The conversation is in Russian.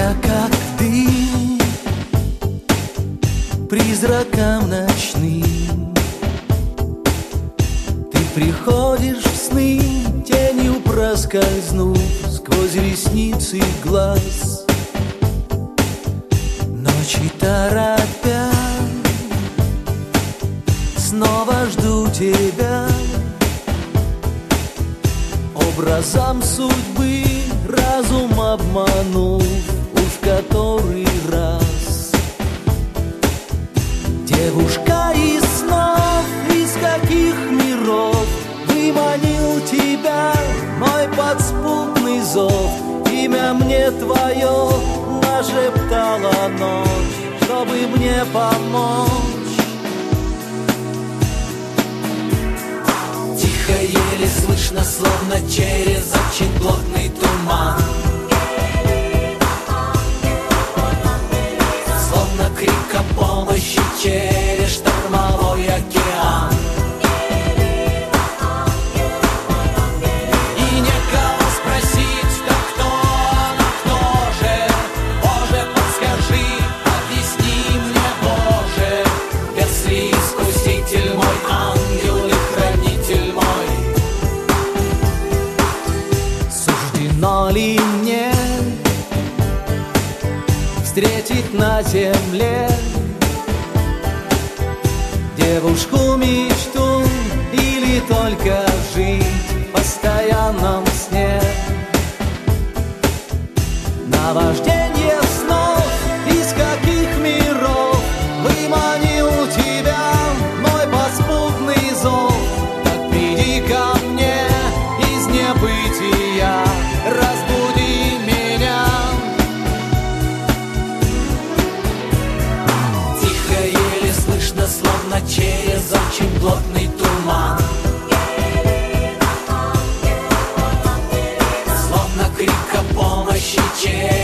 Я как дым призракам ночным. Ты приходишь в сны, тенью проскользнув сквозь ресницы глаз. Ночи торопя, снова жду тебя. Образом судьбы разум обманув уж в который раз. Девушка из снов, из каких миров выманил тебя мой подспудный зов. Имя мне твое нашептала ночь, чтобы мне помочь. Тихо, еле слышно, словно через очень плотный туман. Словно крик о помощи через штормовой океан. И некого спросить, так кто она, кто же? Боже, подскажи, объясни мне, Боже, если искуситель мой, ангел и хранитель мой. Суждено ли мне встретить на земле девушку мечту или только жить в постоянном сне? Наваждение снов, из каких миров выманил тебя мой подспудный зов. Так приди ко мне из небытия, разбуди меня. Тихо, еле слышно, словно через очень плотный туман. Словно крик о помощи через